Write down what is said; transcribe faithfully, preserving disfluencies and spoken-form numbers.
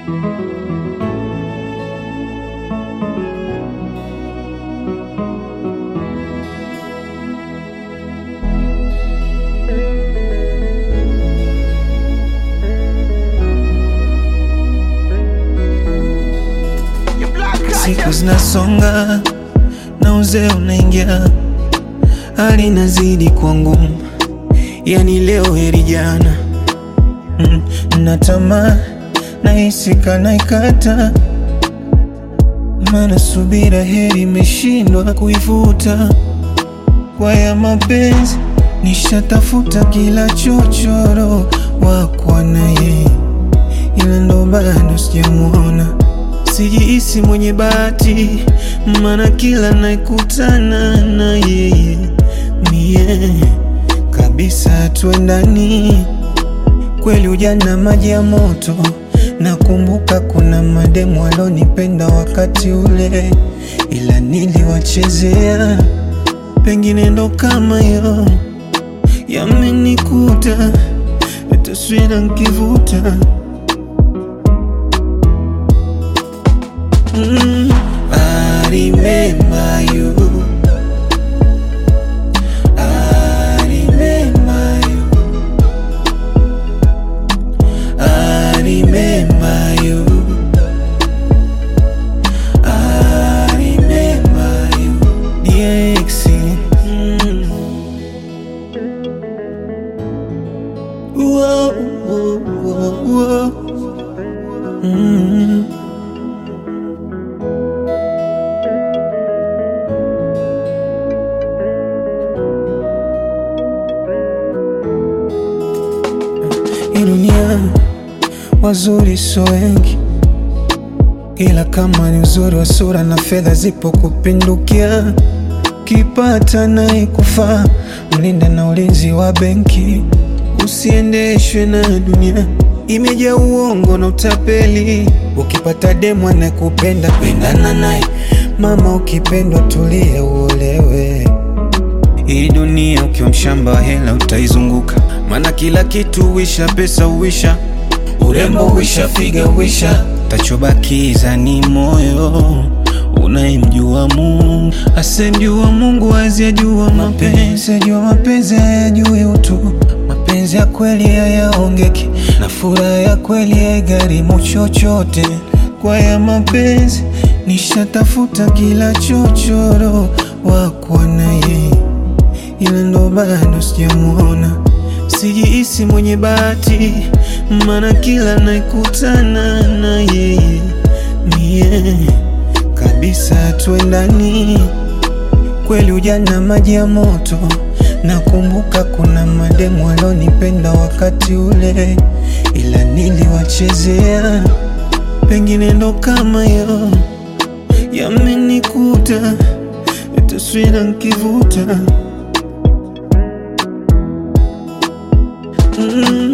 Siku zinasonga na uzee unaingia, hali inazidi kuwa ngumu, yani leo heri jana. mm, Natamaa nahisi kana ikata, maana subira heri imeshindwa kuivuta. Kwa ya mapenzi nishatafuta kila chochoro wakwa naye, ila ndo bado sijamuona. Sijihisi mwenye bahati, maana kila naikutana na yeye mie kabisa tuendani. Kweli ujana maji ya moto, nakumbuka kuna mademu walonipenda wakati ule, ila niliwachezea. Pengine ndo kama yo yamenikuta, taswira nkivuta. Mm, I remember you. I remember you. I remember you. I remember you. D X. Mm. Whoa, whoa, whoa, whoa. Mm. Dunia wazuri so wengi, ila kama ni uzuri wa sura na fedha zipo kupindukia. Kipata naye kufaa, mlinda na ulinzi wa benki. Usiendeshwe na dunia, imejaa uongo na utapeli. Ukipata demu anayekupenda pendana naye, mama ukipendwa tulia uolewe. Hii dunia ukiwa mshamba wa hela utaizunguka, maana kila kitu wisha, pesa uwisha, urembo uwisha, figa uwisha. Tachobakiza ni moyo unayemjua Mungu. Asemjua Mungu aziyajua mapenzi, ajua mapenzi hayajui utu. Mapenzi ya kweli hayaongeki, na furaha ya kweli haigharimu chochote. Kwa ya mapenzi nishatafuta kila chochoro wakwa naye, ila ndo bado sijamuona. Sijihisi mwenye bahati, maana kila naikutana na yeye mie kabisa tuendani. Kweli ujana maji ya moto, nakumbuka kuna mademu walonipenda wakati ule, ila niliwachezea. Pengine ndo kama yo yamenikuta, taswira nkivuta. Mm.